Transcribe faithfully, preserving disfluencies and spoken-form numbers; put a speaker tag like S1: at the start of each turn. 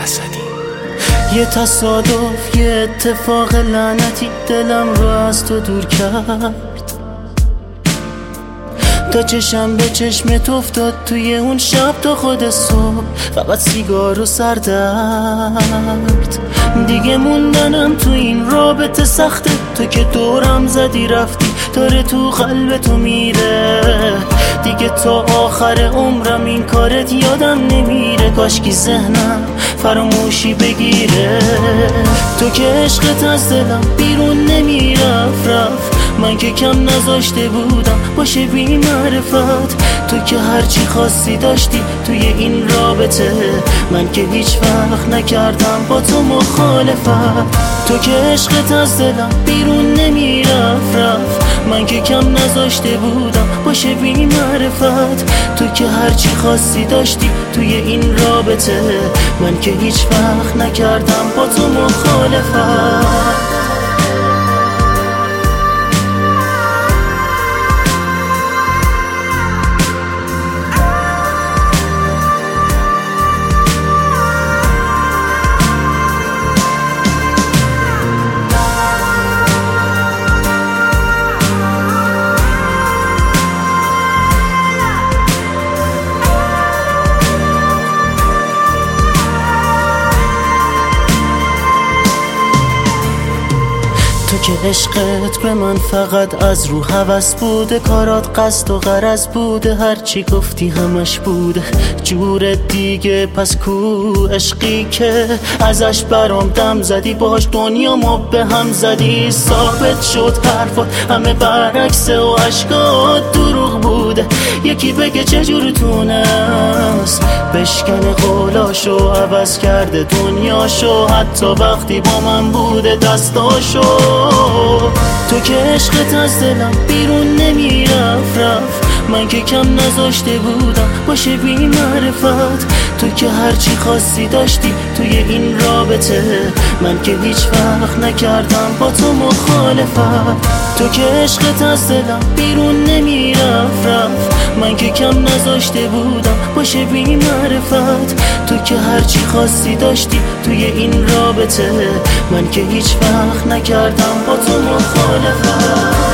S1: نزدیم.
S2: یه تصادف، یه اتفاق لعنتی دلم رو از تو دور کرد. تا چشم به چشمت افتاد توی اون شب تا خود صبح، فقط سیگار و سردرد. دیگه موندنم تو این رابطه سخته، تو که دورم زدی رفتی داره تو قلب تو میره. دیگه تا آخر عمرم این کارت یادم نمیره، کاشکی ذهنم فراموشی بگیره. تو که عشقت از دلم بیرون نمیرفت رفت، من که کم نذاشته بودم باشه بی معرفت. تو که هرچی خواستی داشتی توی این رابطه، من که هیچ وقت نکردم با تو مخالفت. تو که عشقت از دلم بیرون نمیرفت رفت، من که کم نذاشته بودم باشه بی معرفت. تو که هرچی خواستی داشتی توی این رابطه، من که هیچ وقت نکردم با تو مخالفت. تو که عشقت به من فقط از رو هوس بوده، کارات قصد و غرض بوده، هرچی گفتی همش بوده جور دیگه. پس کو عشقی که ازش برام دم زدی، باش دنیا ما به هم زدی. ثابت شد حرفات همه برعکسه و عشقات دروغ بوده. یکی بگه چجور تونست بشکنه قولاشو، عوض کرده دنیاشو، حتی وقتی با من بوده دستاشو. تو که عشقت از دلم بیرون نمیرفت رفت، من که کم نذاشته بودم باشه بی معرفت. تو که هرچی خواستی داشتی توی این رابطه، من که هیچ وقت نکردم با تو مخالفت. تو که عشقت از دلم بیرون نمیرفت رفت، من که کم نذاشته بودم باشه بی معرفت. تو که هرچی خواستی داشتی توی این رابطه، من که هیچ وقت نکردم با تو مخالفت.